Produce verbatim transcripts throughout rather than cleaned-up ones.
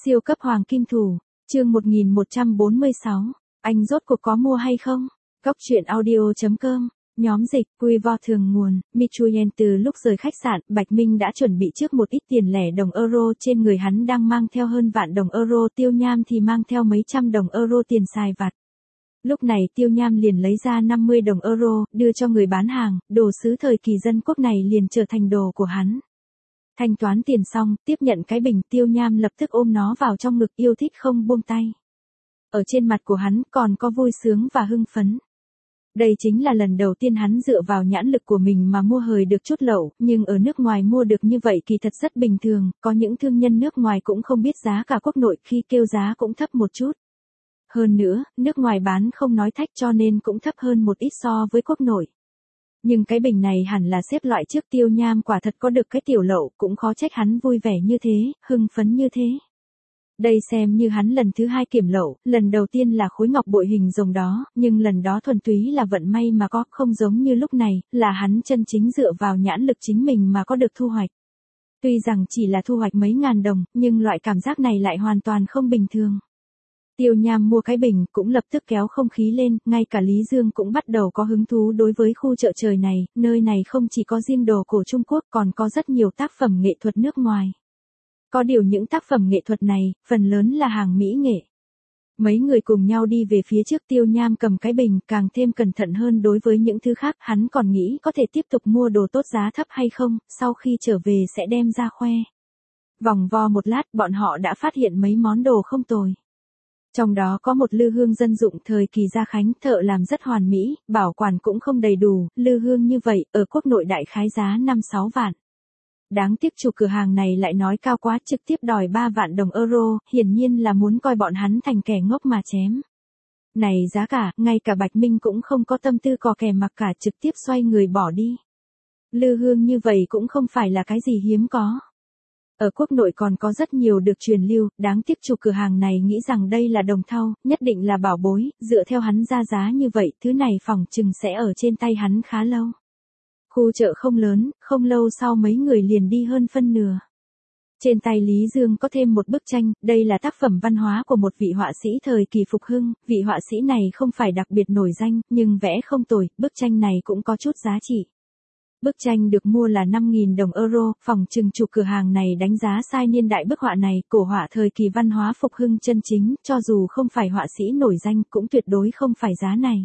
Siêu cấp hoàng kim thủ, chương một nghìn một trăm bốn mươi sáu, anh rốt cuộc có mua hay không? Góc truyện audio.com, nhóm dịch, quy vo thường nguồn, Michuyen. Từ lúc rời khách sạn, Bạch Minh đã chuẩn bị trước một ít tiền lẻ đồng euro, trên người hắn đang mang theo hơn vạn đồng euro, Tiêu Nham thì mang theo mấy trăm đồng euro tiền xài vặt. Lúc này Tiêu Nham liền lấy ra năm mươi đồng euro, đưa cho người bán hàng, đồ sứ thời kỳ dân quốc này liền trở thành đồ của hắn. Thanh toán tiền xong, tiếp nhận cái bình, Tiêu Nham lập tức ôm nó vào trong ngực, yêu thích không buông tay. Ở trên mặt của hắn còn có vui sướng và hưng phấn. Đây chính là lần đầu tiên hắn dựa vào nhãn lực của mình mà mua hời được chút lậu, nhưng ở nước ngoài mua được như vậy kỳ thật rất bình thường, có những thương nhân nước ngoài cũng không biết giá cả quốc nội, khi kêu giá cũng thấp một chút. Hơn nữa, nước ngoài bán không nói thách cho nên cũng thấp hơn một ít so với quốc nội. Nhưng cái bình này hẳn là xếp loại trước. Tiêu Nham quả thật có được cái tiểu lậu, cũng khó trách hắn vui vẻ như thế, hưng phấn như thế. Đây xem như hắn lần thứ hai kiểm lậu, lần đầu tiên là khối ngọc bội hình rồng đó, nhưng lần đó thuần túy là vận may mà có, không giống như lúc này, là hắn chân chính dựa vào nhãn lực chính mình mà có được thu hoạch. Tuy rằng chỉ là thu hoạch mấy ngàn đồng, nhưng loại cảm giác này lại hoàn toàn không bình thường. Tiêu Nham mua cái bình cũng lập tức kéo không khí lên, ngay cả Lý Dương cũng bắt đầu có hứng thú đối với khu chợ trời này, nơi này không chỉ có riêng đồ cổ Trung Quốc còn có rất nhiều tác phẩm nghệ thuật nước ngoài. Có điều những tác phẩm nghệ thuật này, phần lớn là hàng mỹ nghệ. Mấy người cùng nhau đi về phía trước, Tiêu Nham cầm cái bình, càng thêm cẩn thận hơn đối với những thứ khác, hắn còn nghĩ có thể tiếp tục mua đồ tốt giá thấp hay không, sau khi trở về sẽ đem ra khoe. Vòng vo một lát, bọn họ đã phát hiện mấy món đồ không tồi. Trong đó có một lư hương dân dụng thời kỳ Gia Khánh, thợ làm rất hoàn mỹ, bảo quản cũng không đầy đủ, lư hương như vậy, ở quốc nội đại khái giá năm sáu vạn. Đáng tiếc chủ cửa hàng này lại nói cao quá, trực tiếp đòi ba vạn đồng euro, hiển nhiên là muốn coi bọn hắn thành kẻ ngốc mà chém. Này giá cả, ngay cả Bạch Minh cũng không có tâm tư cò kè mặc cả, trực tiếp xoay người bỏ đi. Lư hương như vậy cũng không phải là cái gì hiếm có. Ở quốc nội còn có rất nhiều được truyền lưu, đáng tiếc chủ cửa hàng này nghĩ rằng đây là đồng thau, nhất định là bảo bối, dựa theo hắn ra giá như vậy, thứ này phỏng chừng sẽ ở trên tay hắn khá lâu. Khu chợ không lớn, không lâu sau mấy người liền đi hơn phân nửa. Trên tay Lý Dương có thêm một bức tranh, đây là tác phẩm văn hóa của một vị họa sĩ thời kỳ phục hưng, vị họa sĩ này không phải đặc biệt nổi danh, nhưng vẽ không tồi, bức tranh này cũng có chút giá trị. Bức tranh được mua là năm nghìn đồng euro, phòng trừng chủ cửa hàng này đánh giá sai niên đại bức họa này, cổ họa thời kỳ văn hóa phục hưng chân chính, cho dù không phải họa sĩ nổi danh cũng tuyệt đối không phải giá này.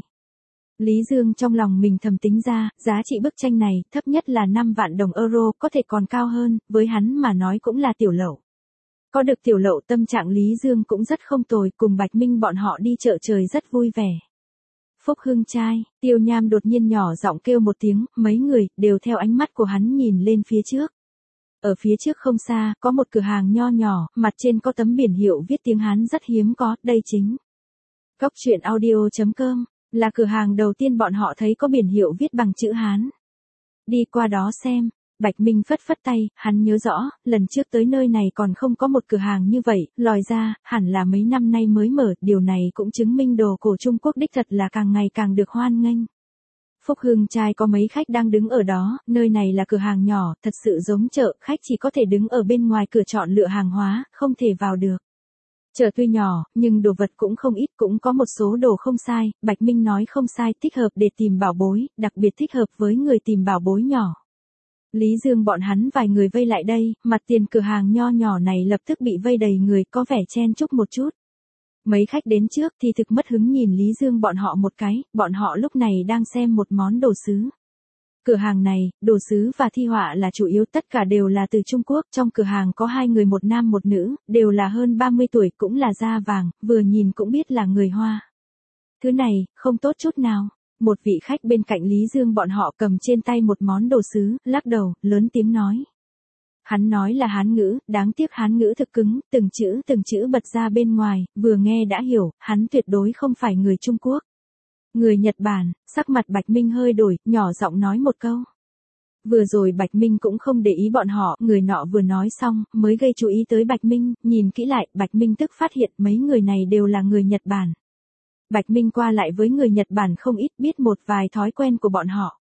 Lý Dương trong lòng mình thầm tính ra, giá trị bức tranh này thấp nhất là năm vạn đồng euro, có thể còn cao hơn, với hắn mà nói cũng là tiểu lậu. Có được tiểu lậu, tâm trạng Lý Dương cũng rất không tồi, cùng Bạch Minh bọn họ đi chợ trời rất vui vẻ. Phúc Hưng trai, Tiêu Nham đột nhiên nhỏ giọng kêu một tiếng, mấy người đều theo ánh mắt của hắn nhìn lên phía trước. Ở phía trước không xa, có một cửa hàng nho nhỏ, mặt trên có tấm biển hiệu viết tiếng Hán rất hiếm có, đây chính. Góc truyện audio.com, là cửa hàng đầu tiên bọn họ thấy có biển hiệu viết bằng chữ Hán. Đi qua đó xem. Bạch Minh phất phất tay, hắn nhớ rõ, lần trước tới nơi này còn không có một cửa hàng như vậy, lòi ra, hẳn là mấy năm nay mới mở, điều này cũng chứng minh đồ cổ Trung Quốc đích thật là càng ngày càng được hoan nghênh. Phúc Hưng trai có mấy khách đang đứng ở đó, nơi này là cửa hàng nhỏ, thật sự giống chợ, khách chỉ có thể đứng ở bên ngoài cửa chọn lựa hàng hóa, không thể vào được. Chợ tuy nhỏ, nhưng đồ vật cũng không ít, cũng có một số đồ không sai, Bạch Minh nói không sai, thích hợp để tìm bảo bối, đặc biệt thích hợp với người tìm bảo bối nhỏ. Lý Dương bọn hắn vài người vây lại đây, mặt tiền cửa hàng nho nhỏ này lập tức bị vây đầy người, có vẻ chen chúc một chút. Mấy khách đến trước thì thực mất hứng nhìn Lý Dương bọn họ một cái, bọn họ lúc này đang xem một món đồ sứ. Cửa hàng này, đồ sứ và thi họa là chủ yếu, tất cả đều là từ Trung Quốc, trong cửa hàng có hai người, một nam một nữ, đều là hơn ba mươi tuổi, cũng là da vàng, vừa nhìn cũng biết là người Hoa. Thứ này, không tốt chút nào. Một vị khách bên cạnh Lý Dương bọn họ cầm trên tay một món đồ sứ, lắc đầu, lớn tiếng nói. Hắn nói là Hán ngữ, đáng tiếc Hán ngữ thực cứng, từng chữ từng chữ bật ra bên ngoài, vừa nghe đã hiểu, hắn tuyệt đối không phải người Trung Quốc. Người Nhật Bản, sắc mặt Bạch Minh hơi đổi, nhỏ giọng nói một câu. Vừa rồi Bạch Minh cũng không để ý bọn họ, người nọ vừa nói xong, mới gây chú ý tới Bạch Minh, nhìn kỹ lại, Bạch Minh tức phát hiện mấy người này đều là người Nhật Bản. Bạch Minh qua lại với người Nhật Bản không ít, biết một vài thói quen của bọn họ.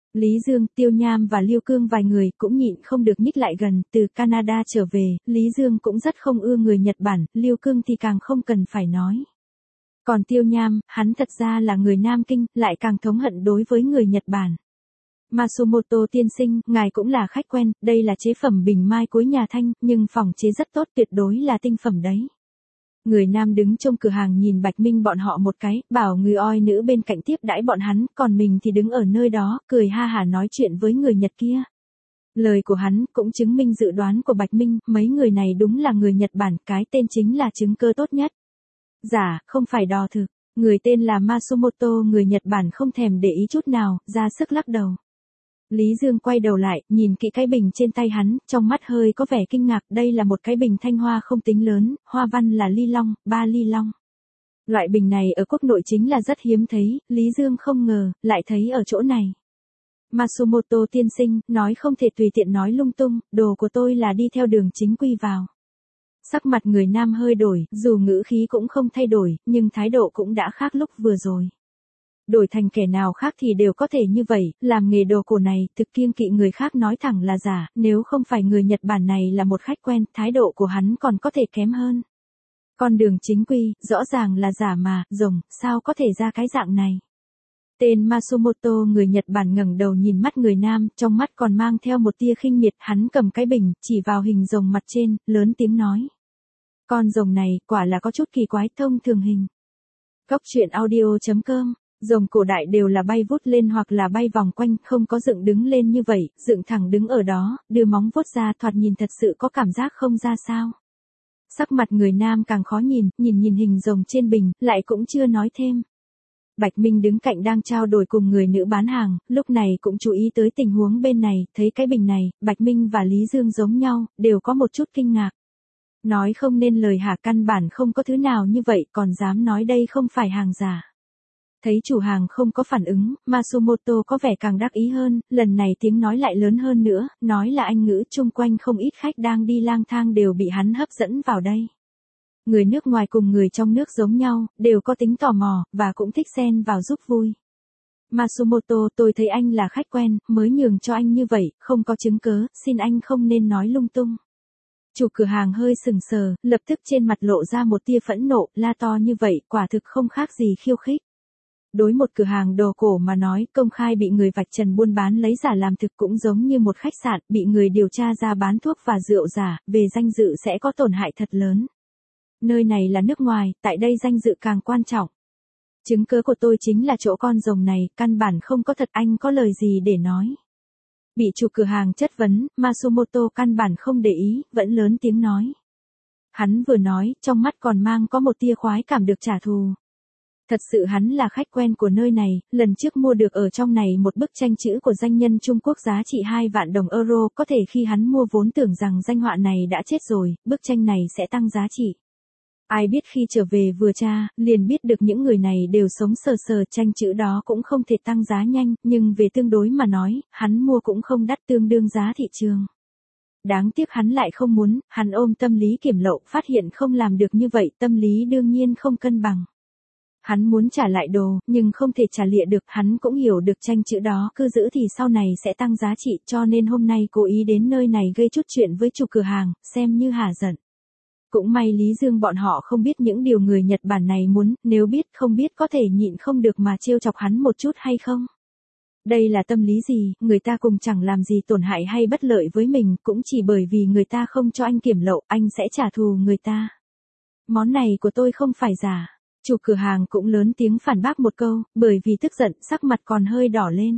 Lý Dương, Tiêu Nham và Liêu Cương vài người cũng nhịn không được nhích lại gần, từ Canada trở về, Lý Dương cũng rất không ưa người Nhật Bản, Liêu Cương thì càng không cần phải nói. Còn Tiêu Nham, hắn thật ra là người Nam Kinh, lại càng thống hận đối với người Nhật Bản. Matsumoto tiên sinh, ngài cũng là khách quen, đây là chế phẩm bình mai cuối nhà Thanh, nhưng phòng chế rất tốt, tuyệt đối là tinh phẩm đấy. Người nam đứng trong cửa hàng nhìn Bạch Minh bọn họ một cái, bảo người oi nữ bên cạnh tiếp đãi bọn hắn, còn mình thì đứng ở nơi đó, cười ha hả nói chuyện với người Nhật kia. Lời của hắn cũng chứng minh dự đoán của Bạch Minh, mấy người này đúng là người Nhật Bản, cái tên chính là chứng cơ tốt nhất. Giả, không phải đò thực, người tên là Matsumoto, người Nhật Bản không thèm để ý chút nào, ra sức lắc đầu. Lý Dương quay đầu lại, nhìn kỹ cái bình trên tay hắn, trong mắt hơi có vẻ kinh ngạc, đây là một cái bình thanh hoa không tính lớn, hoa văn là ly long, ba ly long. Loại bình này ở quốc nội chính là rất hiếm thấy, Lý Dương không ngờ, lại thấy ở chỗ này. Matsumoto tiên sinh, nói không thể tùy tiện nói lung tung, đồ của tôi là đi theo đường chính quy vào. Sắc mặt người nam hơi đổi, dù ngữ khí cũng không thay đổi, nhưng thái độ cũng đã khác lúc vừa rồi. Đổi thành kẻ nào khác thì đều có thể như vậy, làm nghề đồ cổ này, thực kiêng kỵ người khác nói thẳng là giả, nếu không phải người Nhật Bản này là một khách quen, thái độ của hắn còn có thể kém hơn. Con đường chính quy, rõ ràng là giả mà, rồng, sao có thể ra cái dạng này. Tên Matsumoto người Nhật Bản ngẩng đầu nhìn mắt người nam, trong mắt còn mang theo một tia khinh miệt, hắn cầm cái bình, chỉ vào hình rồng mặt trên, lớn tiếng nói. Con rồng này, quả là có chút kỳ quái, thông thường hình. Góc truyện audio chấm com. Rồng cổ đại đều là bay vút lên hoặc là bay vòng quanh, không có dựng đứng lên như vậy, dựng thẳng đứng ở đó, đưa móng vuốt ra thoạt nhìn thật sự có cảm giác không ra sao. Sắc mặt người nam càng khó nhìn, nhìn nhìn hình rồng trên bình, lại cũng chưa nói thêm. Bạch Minh đứng cạnh đang trao đổi cùng người nữ bán hàng, lúc này cũng chú ý tới tình huống bên này, thấy cái bình này, Bạch Minh và Lý Dương giống nhau, đều có một chút kinh ngạc. Nói không nên lời hả, căn bản không có thứ nào như vậy, còn dám nói đây không phải hàng giả. Thấy chủ hàng không có phản ứng, Matsumoto có vẻ càng đắc ý hơn, lần này tiếng nói lại lớn hơn nữa, nói là Anh ngữ, chung quanh không ít khách đang đi lang thang đều bị hắn hấp dẫn vào đây. Người nước ngoài cùng người trong nước giống nhau, đều có tính tò mò, và cũng thích xen vào giúp vui. Matsumoto, tôi thấy anh là khách quen, mới nhường cho anh như vậy, không có chứng cớ, xin anh không nên nói lung tung. Chủ cửa hàng hơi sừng sờ, lập tức trên mặt lộ ra một tia phẫn nộ, la to như vậy, quả thực không khác gì khiêu khích. Đối một cửa hàng đồ cổ mà nói, công khai bị người vạch trần buôn bán lấy giả làm thực cũng giống như một khách sạn, bị người điều tra ra bán thuốc và rượu giả, về danh dự sẽ có tổn hại thật lớn. Nơi này là nước ngoài, tại đây danh dự càng quan trọng. Chứng cớ của tôi chính là chỗ con rồng này, căn bản không có thật, anh có lời gì để nói. Bị chủ cửa hàng chất vấn, Matsumoto căn bản không để ý, vẫn lớn tiếng nói. Hắn vừa nói, trong mắt còn mang có một tia khoái cảm được trả thù. Thật sự hắn là khách quen của nơi này, lần trước mua được ở trong này một bức tranh chữ của danh nhân Trung Quốc giá trị hai vạn đồng euro, có thể khi hắn mua vốn tưởng rằng danh họa này đã chết rồi, bức tranh này sẽ tăng giá trị. Ai biết khi trở về vừa tra, liền biết được những người này đều sống sờ sờ, tranh chữ đó cũng không thể tăng giá nhanh, nhưng về tương đối mà nói, hắn mua cũng không đắt, tương đương giá thị trường. Đáng tiếc hắn lại không muốn, hắn ôm tâm lý kiểm lậu, phát hiện không làm được như vậy, tâm lý đương nhiên không cân bằng. Hắn muốn trả lại đồ, nhưng không thể trả lịa được, hắn cũng hiểu được tranh chữ đó cứ giữ thì sau này sẽ tăng giá trị, cho nên hôm nay cố ý đến nơi này gây chút chuyện với chủ cửa hàng, xem như hả giận. Cũng may Lý Dương bọn họ không biết những điều người Nhật Bản này muốn, nếu biết không biết có thể nhịn không được mà trêu chọc hắn một chút hay không. Đây là tâm lý gì, người ta cùng chẳng làm gì tổn hại hay bất lợi với mình, cũng chỉ bởi vì người ta không cho anh kiểm lậu, anh sẽ trả thù người ta. Món này của tôi không phải giả. Chủ cửa hàng cũng lớn tiếng phản bác một câu, bởi vì tức giận, sắc mặt còn hơi đỏ lên.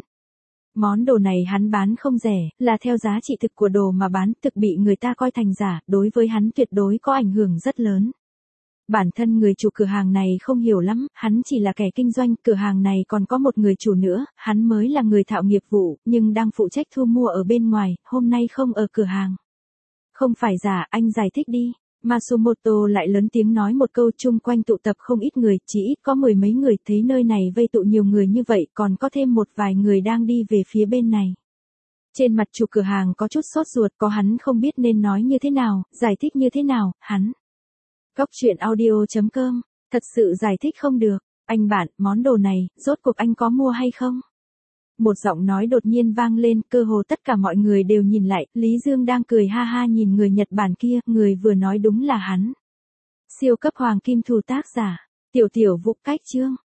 Món đồ này hắn bán không rẻ, là theo giá trị thực của đồ mà bán, thực bị người ta coi thành giả, đối với hắn tuyệt đối có ảnh hưởng rất lớn. Bản thân người chủ cửa hàng này không hiểu lắm, hắn chỉ là kẻ kinh doanh, cửa hàng này còn có một người chủ nữa, hắn mới là người thạo nghiệp vụ, nhưng đang phụ trách thu mua ở bên ngoài, hôm nay không ở cửa hàng. Không phải giả, anh giải thích đi. Matsumoto lại lớn tiếng nói một câu, chung quanh tụ tập không ít người, chỉ ít có mười mấy người, thấy nơi này vây tụ nhiều người như vậy, còn có thêm một vài người đang đi về phía bên này. Trên mặt chủ cửa hàng có chút sốt ruột, có hắn không biết nên nói như thế nào, giải thích như thế nào, hắn. Góc truyện audio chấm com, thật sự giải thích không được, anh bạn, món đồ này, rốt cuộc anh có mua hay không? một giọng nói đột nhiên vang lên, cơ hồ tất cả mọi người đều nhìn lại, Lý Dương đang cười ha ha nhìn người Nhật Bản kia, người vừa nói đúng là hắn. Siêu cấp hoàng kim thủ tác giả, Tiểu Tiểu Vũ cách chương.